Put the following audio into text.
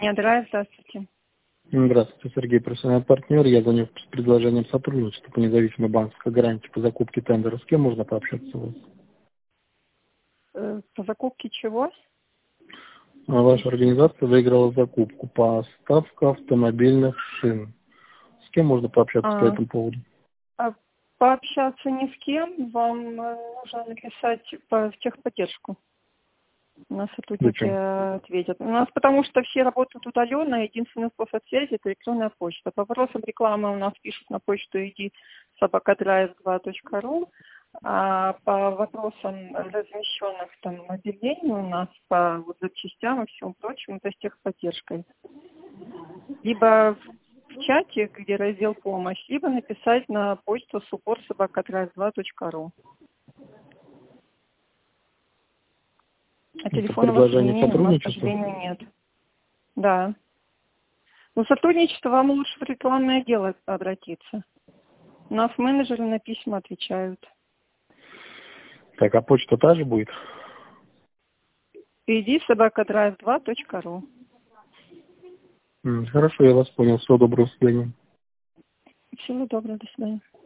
Драйв, здравствуйте. Здравствуйте, Сергей, профессиональный партнер. Я звоню с предложением сотрудничества по независимой банковской гарантии по закупке тендера. С кем можно пообщаться у вас? По закупке чего? Ваша организация выиграла закупку поставка автомобильных шин. С кем можно пообщаться по этому поводу? Пообщаться ни с кем. Вам нужно написать в техподдержку. У нас сотрудники Зачем? ответят. У нас потому что все работают удаленно. Единственный способ связи — это электронная почта. По вопросам рекламы у нас пишут на почту id@drive2.ru. А по вопросам размещенных там объявлений у нас по запчастям и всему прочему, это с техподдержкой. Либо в чате, где раздел «Помощь», либо написать на почту support@drive2.ru. А телефона у вас, к сожалению, нет. Да. Но сотрудничество вам лучше в рекламное отдел обратиться. У нас менеджеры на письма отвечают. Так, а почта та же будет? id@drive2.ru. Хорошо, я вас понял. Всего доброго, до свидания. Всего доброго, до свидания.